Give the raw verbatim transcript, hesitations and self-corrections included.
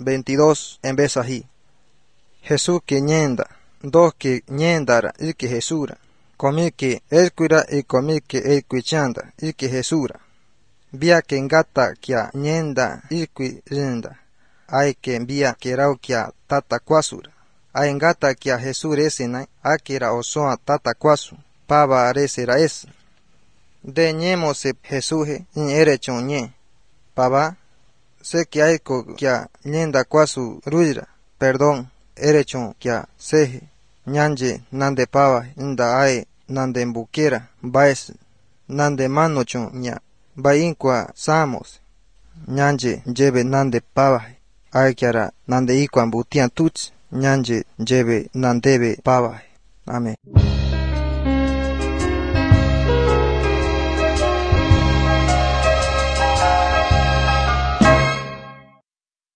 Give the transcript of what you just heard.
veintidós en vez ají. Jesús que ñenda, dos que ñendara y que Jesura, comi que el cuira y comi que el cuichanda y que Jesura. Via que engata kia ñenda y cuirinda, hay que envía que rao kia tata kwasura. Hay engata kia Jesús resina, akira osoa tata kwasu, pava resera es. De ñemo se Jesús en erechon ñe, pava, sé que hay ko kia ñenda kwasu ruira, perdón, erechon kia seje, ñanje nande pava inda ay nande embukera, baes, nande manochon ña, bainkwa samos, ñanje lleve nande pava, ay kiara nande ikwa butian tuch, ñanje lleve nandebe pava. Amén.